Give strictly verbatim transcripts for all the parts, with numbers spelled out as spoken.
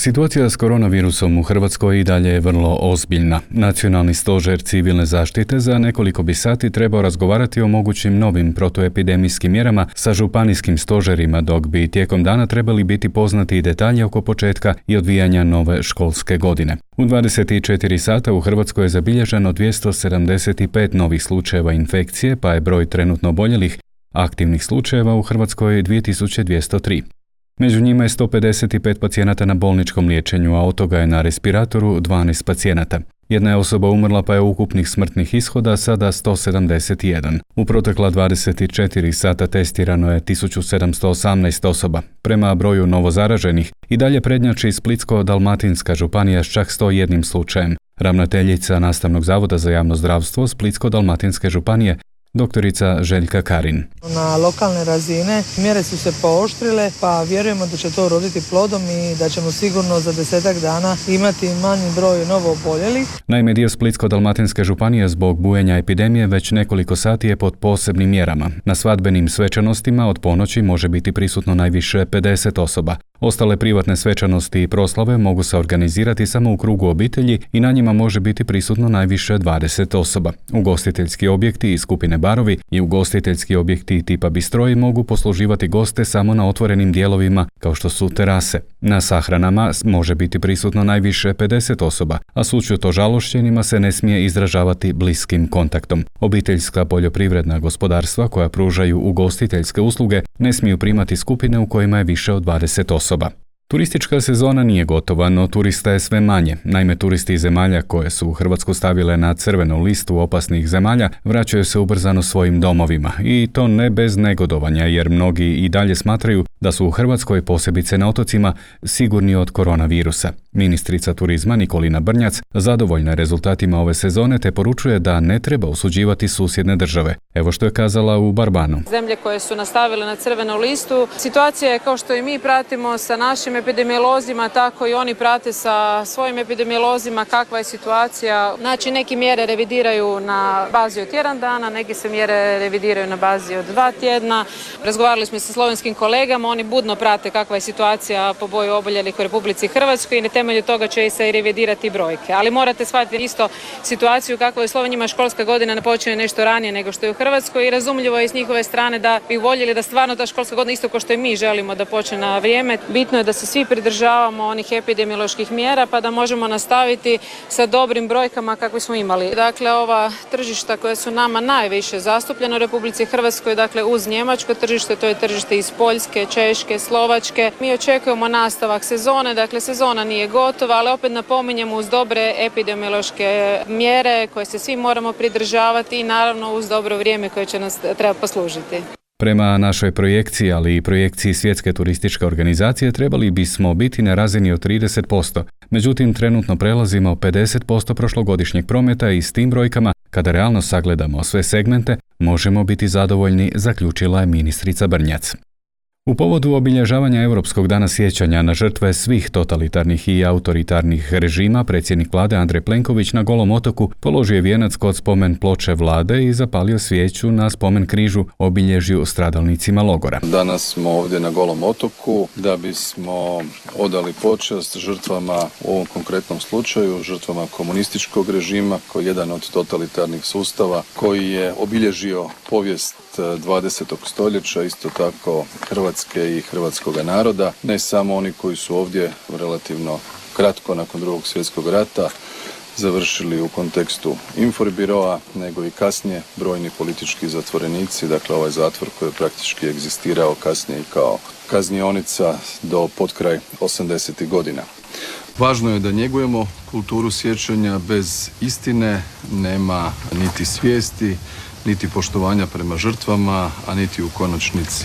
Situacija s koronavirusom u Hrvatskoj i dalje je vrlo ozbiljna. Nacionalni stožer civilne zaštite za nekoliko bi sati trebao razgovarati o mogućim novim protuepidemijskim mjerama sa županijskim stožerima, dok bi tijekom dana trebali biti poznati i detalji oko početka i odvijanja nove školske godine. U dvadeset četiri sata u Hrvatskoj je zabilježeno dvjesto sedamdeset pet novih slučajeva infekcije, pa je broj trenutno oboljelih aktivnih slučajeva u Hrvatskoj dvije tisuće dvjesto tri. Među njima je sto pedeset pet pacijenata na bolničkom liječenju, a od toga je na respiratoru dvanaest pacijenata. Jedna je osoba umrla, pa je ukupnih smrtnih ishoda sada sto sedamdeset jedan. U protekla dvadeset četiri sata testirano je tisuću sedamsto osamnaest osoba. Prema broju novozaraženih i dalje prednjači Splitsko-dalmatinska županija s čak sto jedan slučajem. Ravnateljica Nastavnog zavoda za javno zdravstvo Splitsko-dalmatinske županije doktorica Željka Karin. Na lokalne razine mjere su se pooštrile, pa vjerujemo da će to uroditi plodom i da ćemo sigurno za desetak dana imati manji broj novo oboljelih. Naime, dio Splitsko-dalmatinske županije zbog bujenja epidemije već nekoliko sati je pod posebnim mjerama. Na svadbenim svečanostima od ponoći može biti prisutno najviše pedeset osoba. Ostale privatne svečanosti i proslave mogu se organizirati samo u krugu obitelji i na njima može biti prisutno najviše dvadeset osoba. Ugostiteljski objekti i skupine barovi i ugostiteljski objekti tipa bistroji mogu posluživati goste samo na otvorenim dijelovima kao što su terase. Na sahranama može biti prisutno najviše pedeset osoba, a sućut žalošćenima se ne smije izražavati bliskim kontaktom. Obiteljska poljoprivredna gospodarstva koja pružaju ugostiteljske usluge ne smiju primati skupine u kojima je više od dvadeset osoba. Turistička sezona nije gotova, no turista je sve manje. Naime, turisti iz zemalja koje su u Hrvatsku stavile na crvenu listu opasnih zemalja vraćaju se ubrzano svojim domovima. I to ne bez negodovanja, jer mnogi i dalje smatraju da su u Hrvatskoj, posebice na otocima, sigurni od koronavirusa. Ministrica turizma Nikolina Brnjac zadovoljna je rezultatima ove sezone te poručuje da ne treba osuđivati susjedne države. Evo što je kazala u Barbanu. Zemlje koje su nastavile na crvenu listu, situacija je kao što i mi pratimo sa našim epidemiolozima, tako i oni prate sa svojim epidemiolozima kakva je situacija. Znači, neki mjere revidiraju na bazi od tjedan dana, neki se mjere revidiraju na bazi od dva tjedna. Razgovarali smo sa slovenskim kolegama, oni budno prate kakva je situacija po broju oboljelih u Republici Hrvatskoj i na temelju toga će se i revidirati brojke. Ali morate shvatiti isto situaciju kakva je u Sloveniji, školska godina ne počinje nešto ranije nego što je u Hrvatskoj i razumljivo je s njihove strane da bi voljeli da stvarno ta školska godina isto kao što i mi želimo da počne na vrijeme. Bitno je da se svi pridržavamo onih epidemioloških mjera pa da možemo nastaviti sa dobrim brojkama kakve smo imali. Dakle, ova tržišta koja su nama najviše zastupljena u Republici Hrvatskoj, dakle uz njemačko tržište, to je tržište iz Poljske, Češke, Slovačke. Mi očekujemo nastavak sezone, dakle sezona nije gotova, ali opet napominjemo uz dobre epidemiološke mjere koje se svi moramo pridržavati i naravno uz dobro vrijeme koje će nas treba poslužiti. Prema našoj projekciji, ali i projekciji Svjetske turističke organizacije, trebali bismo biti na razini od trideset posto. Međutim, trenutno prelazimo pedeset posto prošlogodišnjeg prometa i s tim brojkama, kada realno sagledamo sve segmente, možemo biti zadovoljni, zaključila je ministrica Brnjac. U povodu obilježavanja Europskog dana sjećanja na žrtve svih totalitarnih i autoritarnih režima, predsjednik vlade Andrej Plenković na Golom otoku položio je vijenac kod spomen ploče vlade i zapalio svijeću na spomen križu obilježju stradalnicima logora. Danas smo ovdje na Golom otoku da bismo odali počast žrtvama, u ovom konkretnom slučaju, žrtvama komunističkog režima, koji je jedan od totalitarnih sustava koji je obilježio povijest dvadesetog stoljeća, isto tako Hrvatske i hrvatskog naroda, ne samo oni koji su ovdje relativno kratko nakon drugog svjetskog rata završili u kontekstu Inforbiroa, nego i kasnije brojni politički zatvorenici, dakle ovaj zatvor koji je praktički egzistirao kasnije i kao kaznionica do potkraj osamdesetih godina. Važno je da njegujemo kulturu sjećanja, bez istine nema niti svijesti, niti poštovanja prema žrtvama, a niti u konačnici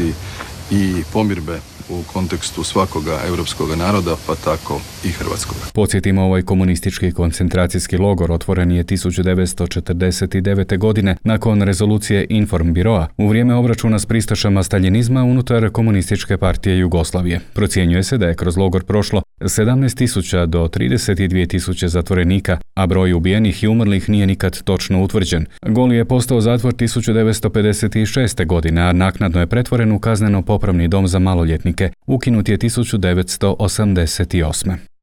i pomirbe u kontekstu svakoga europskog naroda, pa tako i hrvatskog. Podsjetimo, ovaj komunistički koncentracijski logor otvoren je tisuću devetsto četrdeset devete. godine nakon rezolucije Informbiroa u vrijeme obračuna s pristašama staljinizma unutar komunističke partije Jugoslavije. Procjenjuje se da je kroz logor prošlo sedamnaest tisuća do trideset dvije tisuće zatvorenika, a broj ubijenih i umrlih nije nikad točno utvrđen. Goli je postao zatvor tisuću devetsto pedeset šeste. godine, a naknadno je pretvoren u kazneno-popravni dom za maloljetnike. Ukinut je tisuću devetsto osamdeset osme.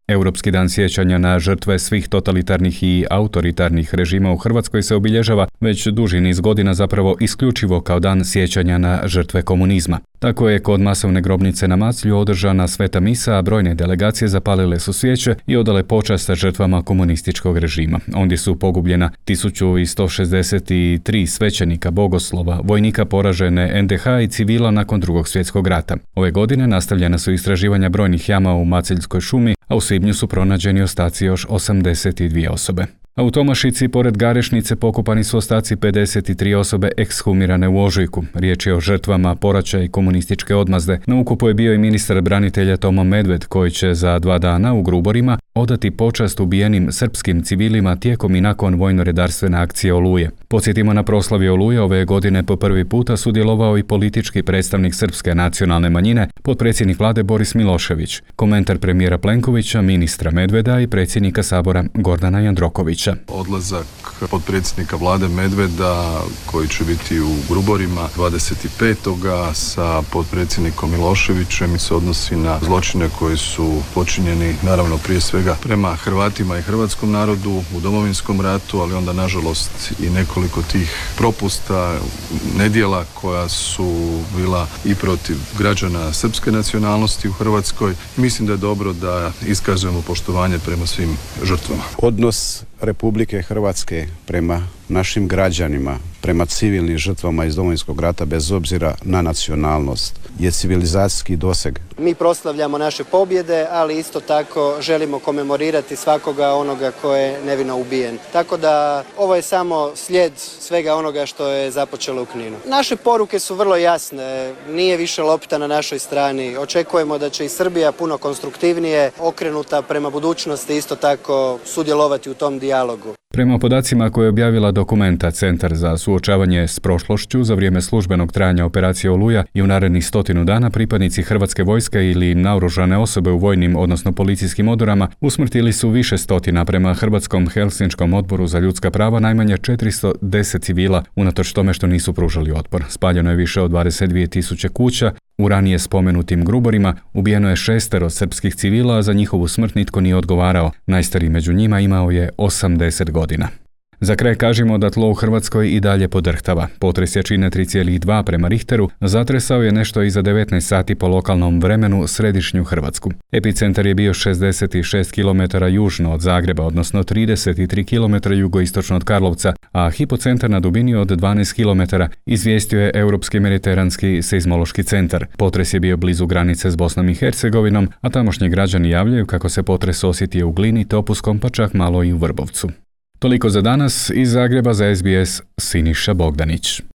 Europski dan sjećanja na žrtve svih totalitarnih i autoritarnih režima u Hrvatskoj se obilježava već duži niz godina zapravo isključivo kao dan sjećanja na žrtve komunizma. Tako je kod masovne grobnice na Maclju održana sveta misa, a brojne delegacije zapalile su svijeće i odale počast žrtvama komunističkog režima. Ondje su pogubljena tisuću sto šezdeset tri svećenika, bogoslova, vojnika poražene en de ha i civila nakon Drugog svjetskog rata. Ove godine nastavljena su istraživanja brojnih jama u Maceljskoj šumi, a u svibnju su pronađeni ostaci još osamdeset dvije osobe. A u Tomašici, pored Garešnice, pokopani su ostaci pedeset tri osobe ekshumirane u ožujku. Riječ je o žrtvama poraća i komunističke odmazde. Na ukupu je bio i ministar branitelja Tomo Medved, koji će za dva dana u Gruborima odati počast ubijenim srpskim civilima tijekom i nakon vojno-redarstvene akcije Oluje. Podsjetimo, na proslavi Oluje ove godine po prvi puta sudjelovao i politički predstavnik srpske nacionalne manjine, potpredsjednik vlade Boris Milošević. Komentar premijera Plenkovića, ministra Medveda i predsjednika Sabora Gordana Jandrokovića. Odlazak potpredsjednika vlade Medveda, koji će biti u Gruborima dvadeset petog sa potpredsjednikom Miloševićem, se odnosi na zločine koji su počinjeni naravno prije svega prema Hrvatima i hrvatskom narodu u Domovinskom ratu, ali onda nažalost i nekoliko tih propusta, nedjela koja su bila i protiv građana srpske nacionalnosti u Hrvatskoj. Mislim da je dobro da iskazujemo poštovanje prema svim žrtvama. Odnos Republike Hrvatske prema našim građanima, prema civilnim žrtvama iz Domovinskog rata bez obzira na nacionalnost je civilizacijski doseg. Mi proslavljamo naše pobjede, ali isto tako želimo komemorirati svakoga onoga ko je nevino ubijen. Tako da ovo je samo slijed svega onoga što je započelo u Kninu. Naše poruke su vrlo jasne, nije više lopta na našoj strani. Očekujemo da će i Srbija puno konstruktivnije, okrenuta prema budućnosti, isto tako sudjelovati u tom dijalogu. Prema podacima koje je objavila Dokumenta, Centar za suočavanje s prošlošću, za vrijeme službenog trajanja operacije Oluja i u narednih stotinu dana pripadnici Hrvatske vojske ili naoružane osobe u vojnim, odnosno policijskim odorama usmrtili su više stotina. Prema Hrvatskom Helsinškom odboru za ljudska prava najmanje četiristo deset civila, unatoč tome što nisu pružali otpor. Spaljeno je više od dvadeset dvije tisuće kuća. U ranije spomenutim Gruborima ubijeno je šestero srpskih civila, a za njihovu smrt nitko nije odgovarao. Najstariji među njima imao je osamdeset godina. Za kraj kažemo da tlo u Hrvatskoj i dalje podrhtava. Potres jačine tri zarez dva prema Richteru zatresao je nešto iza devetnaest sati po lokalnom vremenu središnju Hrvatsku. Epicentar je bio šezdeset šest kilometara južno od Zagreba, odnosno trideset tri kilometra jugoistočno od Karlovca, a hipocentar na dubini od dvanaest kilometara, izvijestio je Europski mediteranski seizmološki centar. Potres je bio blizu granice s Bosnom i Hercegovinom, a tamošnji građani javljaju kako se potres osjetio u Glini, Topuskom, pa čak malo i u Vrbovcu. Toliko za danas. Iz Zagreba za es be es, Siniša Bogdanić.